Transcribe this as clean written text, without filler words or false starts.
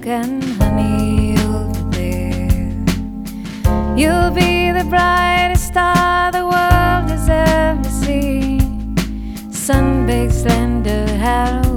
and honey over there. You'll be the brightest star the world has ever seen, sun-baked, slender, harrow